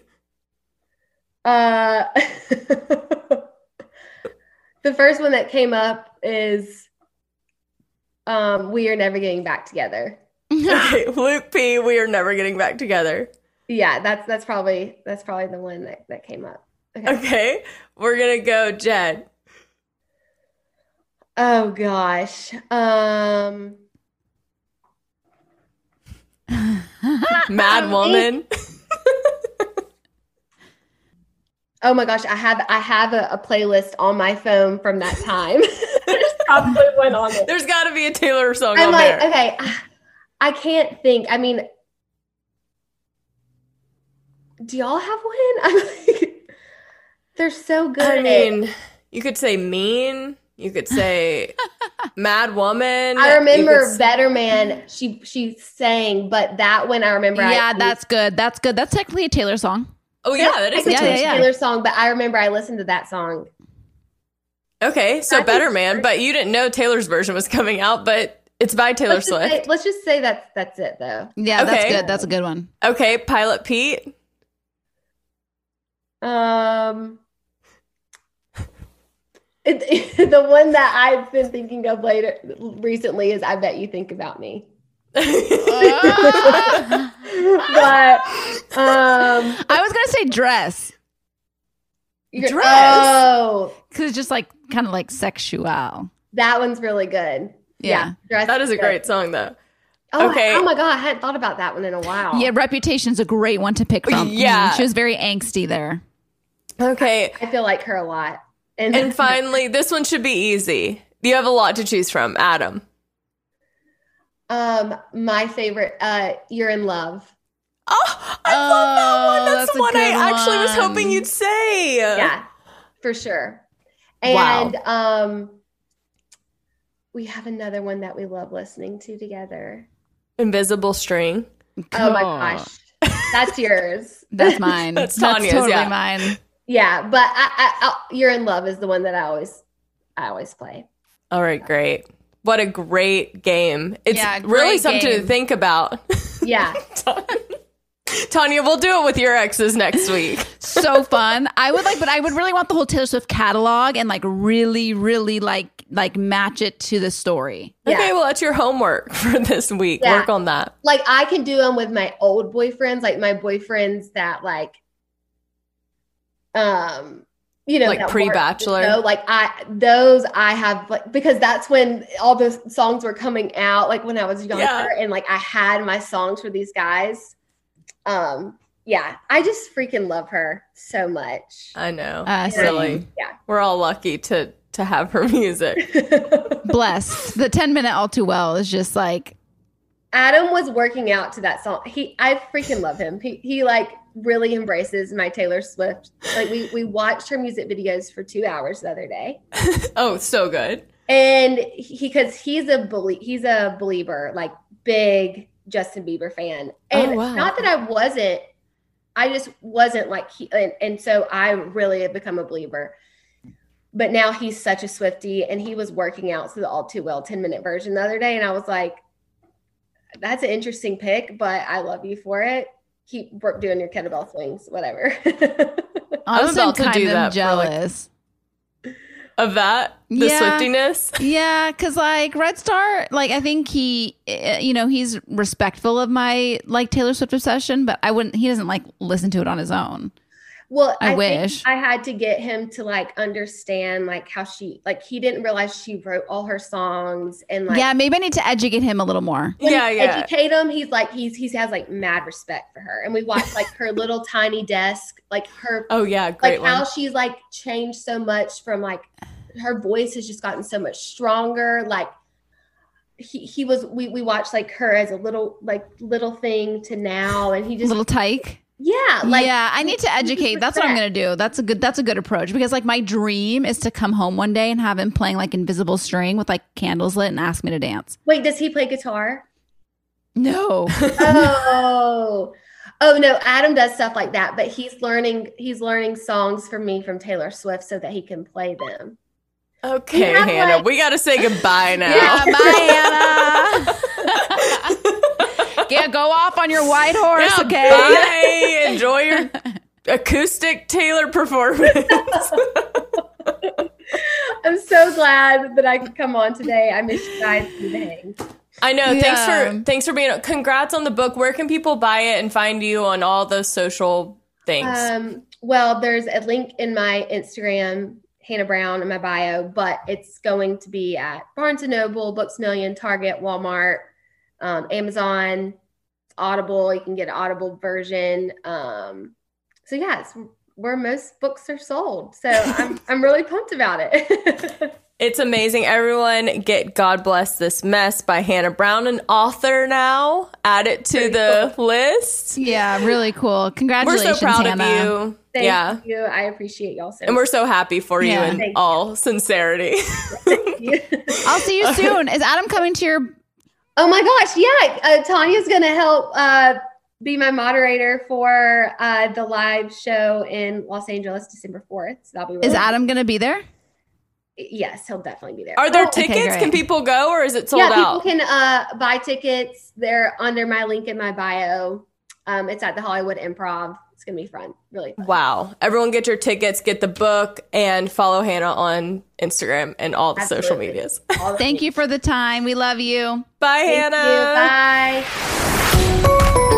The first one that came up is We Are Never Getting Back Together. Okay, Luke P, We Are Never Getting Back Together. Yeah, that's probably the one that came up. Okay, we're going to go Jed. Oh gosh. Mad Woman. Oh my gosh, I have a playlist on my phone from that time. There's probably one on it. There's got to be a Taylor song I'm on like, there. okay, I can't think. I mean, do y'all have one? I'm like, they're so good. I mean, you could say Mean. You could say Mad Woman. I You remember could- Better Man. She sang, but that one I remember. Yeah, that's good. That's good. That's technically a Taylor song. Oh, yeah, that is a Yeah, Taylor yeah, yeah. Taylor song, but I remember I listened to that song. Okay, so I think Better Man, but you didn't know Taylor's version was coming out, but it's by Taylor Swift. Let's just say that's it though. Yeah, that's Okay. good. That's a good one. Okay, Pilot Pete. The one that I've been thinking of recently is I Bet You Think About Me. But I was gonna say Dress Dress? Oh, because it's just like kind of like sexual. that one's really good. Yeah. Dress That is a good. great song, though. Oh, Okay. oh my god, I hadn't thought about that one in a while. Yeah, Reputation's a great one to pick from. Yeah. She was very angsty there. Okay, I feel like her a lot. and finally, this one should be easy. You have a lot to choose from. Adam. My favorite, You're in Love. Oh, I love that one. That's that's the a one I good actually was one. hoping you'd say. Yeah, for sure. Wow. And we have another one that we love listening to together. Invisible String. Oh my gosh, that's yours. That's mine. That's Tanya's, totally yeah. mine. Yeah, but I You're in Love is the one that I always play. All right, great. What a great game. It's Yeah, really great something to game. think about. Yeah. Tanya, we'll do it with your exes next week. So fun. I would really want the whole Taylor Swift catalog and like really, really like match it to the story. Yeah. Okay, well, that's your homework for this week. Yeah. Work on that. Like I can do them with my old boyfriends, like my boyfriends that like Like that pre-Bachelor? weren't, like I have like because that's when all the songs were coming out, like when I was younger, Yeah. and like I had my songs for these guys. Yeah, I just freaking love her so much. I know. Same. Really. Yeah. We're all lucky to have her music. Blessed. The 10-minute All Too Well is just like Adam was working out to that song. I freaking love him. He like really embraces my Taylor Swift. Like we watched her music videos for 2 hours the other day. Oh, so good. And because he's a believer, like big Justin Bieber fan. And Oh, wow. not that I just wasn't like and so I really have become a believer. But now he's such a Swiftie, and he was working out to the All Too Well 10-minute version the other day, and I was like, that's an interesting pick, but I love you for it. Keep doing your kettlebell swings, whatever. I'm also about to kind do of that for, like, jealous. Of that, the Yeah. Swiftiness. Yeah, because like Red Star, like I think he, he's respectful of my like Taylor Swift obsession, but he doesn't like listen to it on his own. Well, I think wish. I had to get him to like understand like how he didn't realize she wrote all her songs and like Yeah, maybe I need to educate him a little more. when Yeah, you yeah. educate him, he's like he has like mad respect for her. And we watched like her little tiny desk, like her Oh, yeah. Great like how one. she's like changed so much from like her voice has just gotten so much stronger. Like we watched like her as a little thing to now, and he just Little Tyke. yeah, I need to educate. That's what I'm going to do. That's a good approach, because like my dream is to come home one day and have him playing like Invisible String with like candles lit and ask me to dance. Wait, does he play guitar? No. Oh no, Adam does stuff like that, but he's learning songs from me from Taylor Swift so that he can play them. Okay, Yeah, Hannah, like- we got to say goodbye now. Yeah, bye, Hannah. Yeah, go off on your white horse, Yeah, okay? bye. Enjoy your acoustic Taylor performance. I'm so glad that I could come on today. I miss you guys to the hang. I know. Yeah. Thanks for being. Congrats on the book. Where can people buy it and find you on all those social things? Well, there's a link in my Instagram, Hannah Brown, in my bio, but it's going to be at Barnes & Noble, Books A Million, Target, Walmart, Amazon, Audible. You can get an Audible version. So yeah, it's where most books are sold. So I'm really pumped about it. It's amazing. Everyone get God Bless This Mess by Hannah Brown, an author now. Add it to the list. Yeah, really cool. We're Congratulations, so proud Hannah. of you. Thank you. I appreciate y'all so And we're so happy for you Yeah. in Thank you. all sincerity. much. I'll see you soon. Is Adam coming to your... Oh my gosh, yeah. Tanya's going to help be my moderator for the live show in Los Angeles, December 4th. So that'll be really Is Adam going to be there? Yes, he'll definitely be there. Are there okay, tickets? great. Can people go, or is it sold yeah, out? people can buy tickets. They're under my link in my bio. It's at the Hollywood Improv. It's going to be fun. Really fun. Wow. Everyone get your tickets, get the book, and follow Hannah on Instagram and all the social Absolutely. medias. All the Thank you for the time. We love you. Bye, Thank Hannah. you. Bye.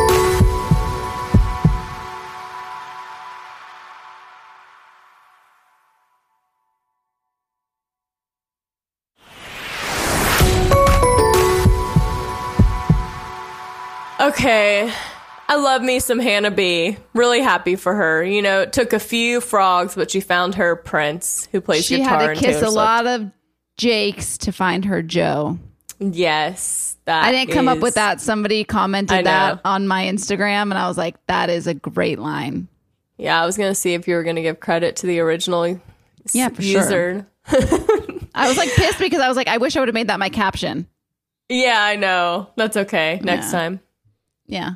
Okay. I love me some Hannah B. Really happy for her. You know, it took a few frogs, but she found her prince who plays She guitar. had to in kiss Taylor a Swift. lot of Jakes to find her Joe. Yes. That I didn't come up is- with that. Somebody I commented know. that on my Instagram, and I was like, that is a great line. Yeah, I was going to see if you were going to give credit to the original Yeah, for sure. user. I was like pissed because I was like, I wish I would have made that my caption. Yeah, I know. That's okay. Next Yeah. time. Yeah.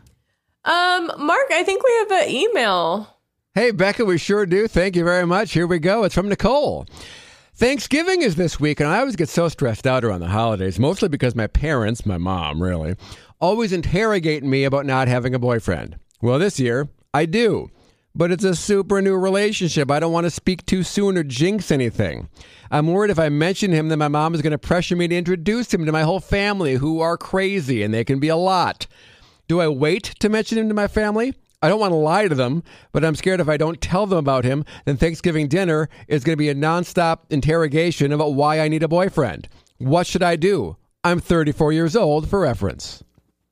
Mark, I think we have an email. Hey, Becca, we sure do. Thank you very much. Here we go. It's from Nicole. Thanksgiving is this week, and I always get so stressed out around the holidays, mostly because my parents, my mom really, always interrogate me about not having a boyfriend. Well, this year, I do. But it's a super new relationship. I don't want to speak too soon or jinx anything. I'm worried if I mention him, then my mom is going to pressure me to introduce him to my whole family, who are crazy, and they can be a lot. Do I wait to mention him to my family? I don't want to lie to them, but I'm scared if I don't tell them about him, then Thanksgiving dinner is going to be a nonstop interrogation about why I need a boyfriend. What should I do? I'm 34 years old, for reference.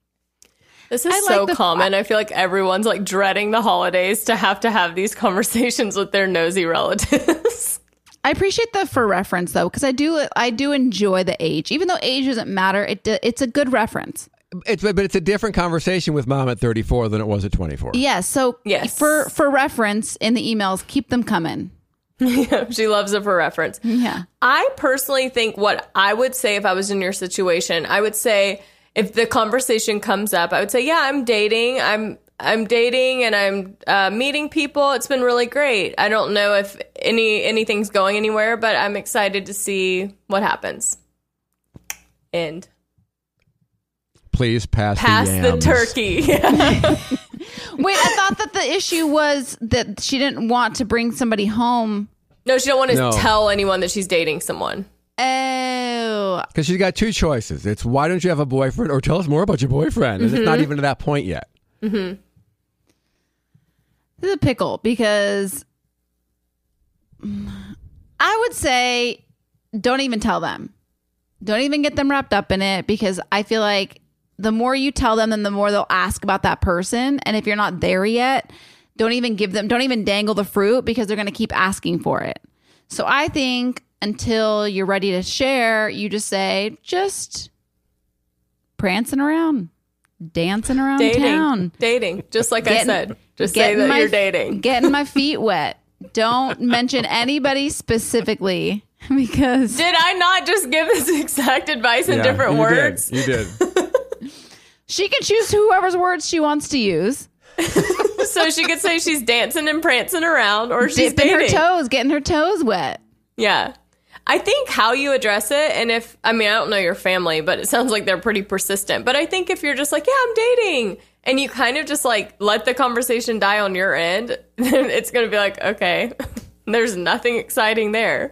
This is I so like the- common. I feel like everyone's like dreading the holidays to have these conversations with their nosy relatives. I appreciate the for reference though, because I do enjoy the age, even though age doesn't matter. It's a good reference. But it's a different conversation with mom at 34 than it was at 24. Yeah. So Yes. for reference in the emails, keep them coming. She loves it for reference. Yeah. I personally think what I would say if I was in your situation, I would say if the conversation comes up, I would say, yeah, I'm dating. I'm dating and I'm meeting people. It's been really great. I don't know if anything's going anywhere, but I'm excited to see what happens. And Please pass pass the the yams. turkey. Yeah. Wait, I thought that the issue was that she didn't want to bring somebody home. No, she don't want to No. tell anyone that she's dating someone. Oh, Because she's got two choices. It's why don't you have a boyfriend, or tell us more about your boyfriend. And it's not even to that point yet. this is a pickle because I would say don't even tell them. Don't even get them wrapped up in it, because I feel like the more you tell them, then the more they'll ask about that person. And if you're not there yet, don't even dangle the fruit, because they're going to keep asking for it. So I think until you're ready to share, you just say, just prancing around, dancing around town. Dating. Just like I said. Just say that you're dating. Getting my feet wet. Don't mention anybody specifically because... Did I not just give this exact advice in different words? You did. She can choose whoever's words she wants to use. So she could say she's dancing and prancing around, or she's Dipping dating. getting her toes wet. Yeah. I think how you address it, and I don't know your family, but it sounds like they're pretty persistent. But I think if you're just like, yeah, I'm dating, and you kind of just like let the conversation die on your end, then it's going to be like, okay, there's nothing exciting there.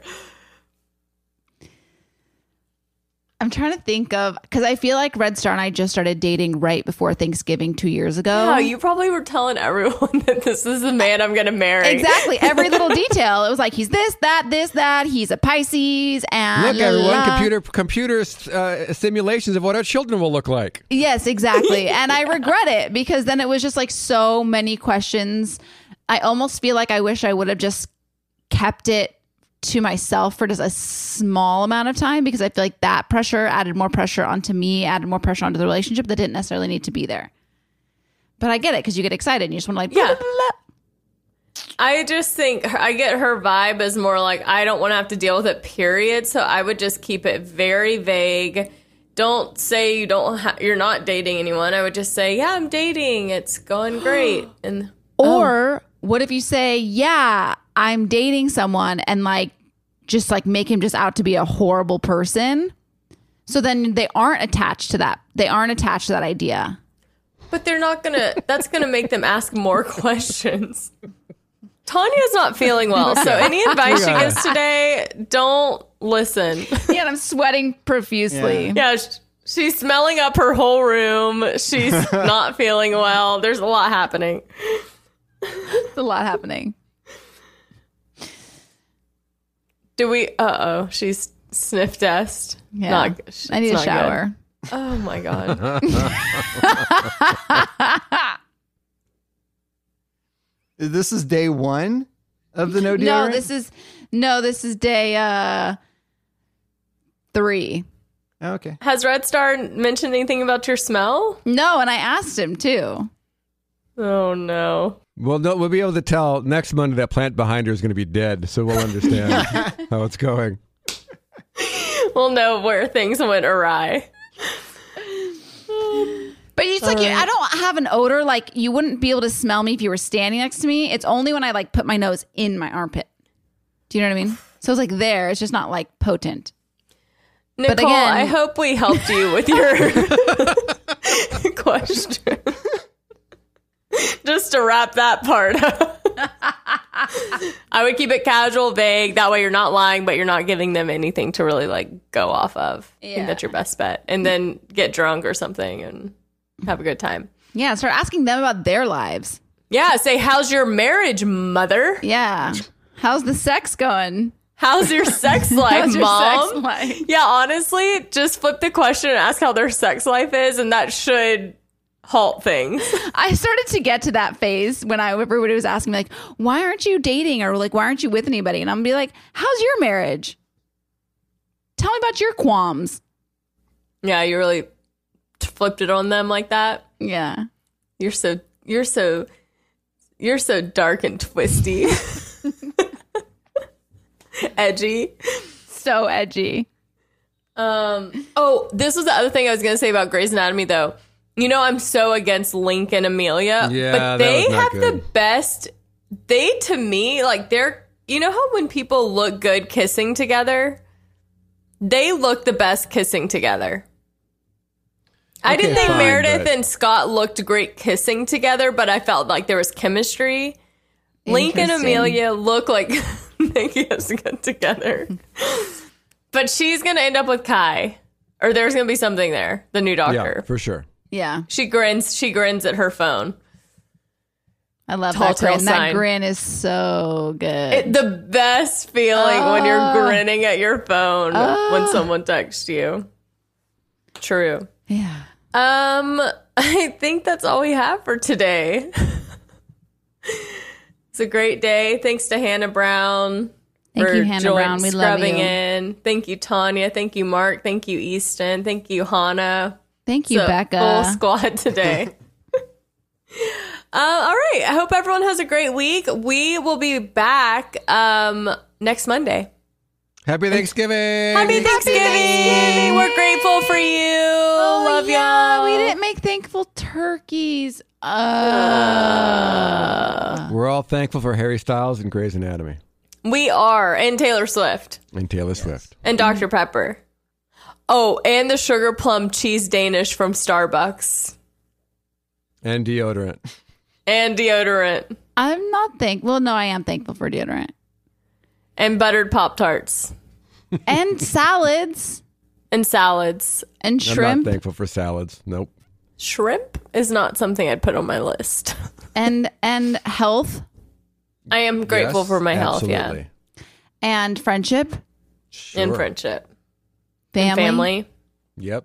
I'm trying to think of, because I feel like Red Star and I just started dating right before Thanksgiving 2 years ago. Oh, you probably were telling everyone that this is the man I'm going to marry. Exactly. Every little detail. It was like, he's this, that. He's a Pisces. And Look, everyone, computer simulations of what our children will look like. Yes, exactly. And I regret it because then it was just like so many questions. I almost feel like I wish I would have just kept it to myself for just a small amount of time, because I feel like that pressure added more pressure onto me, added more pressure onto the relationship that didn't necessarily need to be there. But I get it, because you get excited and you just want to like, blah, Yeah. blah, blah. I just think I get her vibe as more like, I don't want to have to deal with it, period. So I would just keep it very vague. Don't say you're not dating anyone. I would just say, yeah, I'm dating. It's going great. And Or what if you say, yeah, I'm dating someone, and like just like make him just out to be a horrible person. So then they aren't attached to that. They aren't attached to that idea. But they're not that's gonna make them ask more questions. Tanya's not feeling well, so any advice she gives today, don't listen. Yeah, and I'm sweating profusely. Yeah, she's smelling up her whole room. She's not feeling well. There's a lot happening. There's a lot happening. Do we? She's sniff test. Yeah, I need a shower. Good. Oh my god. This is day one of the no deodorant? This is day 3. Okay. Has Red Star mentioned anything about your smell? No, and I asked him too. Oh no. Well, no, we'll be able to tell next Monday that plant behind her is going to be dead, so we'll understand how it's going. We'll know where things went awry. But it's like I don't have an odor. Like you wouldn't be able to smell me if you were standing next to me. It's only when I like put my nose in my armpit. Do you know what I mean? So it's like there. It's just not like potent. Nicole, but again, I hope we helped you with your question. Just to wrap that part up. I would keep it casual, vague. That way you're not lying, but you're not giving them anything to really like go off of. I think that's your best bet. And then get drunk or something and have a good time. Yeah, start asking them about their lives. Yeah, say, how's your marriage, mother? Yeah. How's the sex going? How's your sex life, How's your mom? sex life? Yeah, honestly, just flip the question and ask how their sex life is, and that should halt things. I started to get to that phase when everybody was asking me like, why aren't you dating, or like, why aren't you with anybody? And I'm gonna be like, how's your marriage? Tell me about your qualms. Yeah, you really flipped it on them like that. Yeah. You're so dark and twisty. Edgy. So edgy. This was the other thing I was gonna say about Grey's Anatomy though. You know, I'm so against Link and Amelia. Yeah, but that they was not have good. the best, to me, like you know how when people look good kissing together? They look the best kissing together. I didn't think fine, Meredith but- and Scott looked great kissing together, but I felt like there was chemistry. Link and Interesting. Amelia look like they kiss good together. But she's going to end up with Kai. Or there's going to be something there. The new Yeah, doctor. for sure. Yeah. She grins at her phone. I love Tall that grin. tale That sign. grin is so good. The best feeling when you're grinning at your phone when someone texts you. True. yeah. I think that's all we have for today. It's a great day. Thanks to Hannah Brown. Thank for you, Hannah Brown. We love scrubbing you. in. Thank you, Tanya. Thank you, Mark. Thank you, Easton. Thank you, Hannah. Thank you, It's a Becca. Full squad today. All right. I hope everyone has a great week. We will be back next Monday. Happy Thanksgiving. Happy Thanksgiving. We're grateful for you. Love y'all. We didn't make thankful turkeys. We're all thankful for Harry Styles and Grey's Anatomy. We are. And Taylor Swift. And Taylor Swift. And Dr. Pepper. Oh, and the sugar plum cheese Danish from Starbucks. And deodorant. And deodorant. I'm not thankful. No, I am thankful for deodorant. And buttered Pop-Tarts. And salads. And salads. And I'm shrimp. not thankful for salads. Nope. Shrimp is not something I'd put on my list. And health. I am grateful Yes, for my health, absolutely. And friendship. Sure. And friendship. Family. And family. Yep.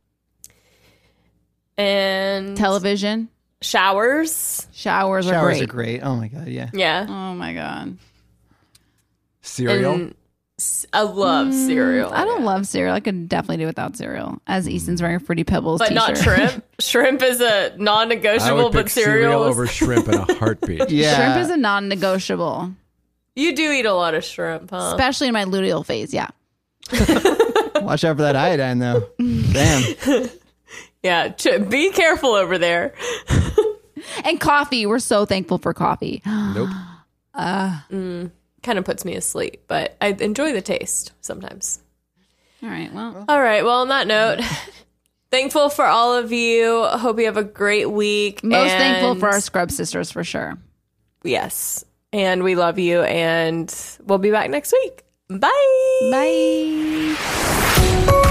And Television. showers. Showers are Showers great. are great. Oh my god, yeah. Yeah. Oh my God. Cereal. And I love cereal. I don't love cereal. I could definitely do without cereal. As Easton's wearing a Fruity Pebbles But t-shirt. not shrimp. Shrimp is a I non-negotiable, would pick but cereal is- over shrimp in a heartbeat. Yeah. Shrimp is a non-negotiable, You do eat a lot of shrimp, huh? especially in my luteal phase. Yeah. Watch out for that iodine though. Damn. Yeah. Be careful over there. And coffee. We're so thankful for coffee. Nope. Kind of puts me asleep, but I enjoy the taste sometimes. All right. Well, All right. Well, on that note, thankful for all of you. Hope you have a great week. most And- thankful for our scrub sisters for sure. Yes. And we love you. And we'll be back next week. Bye. Bye.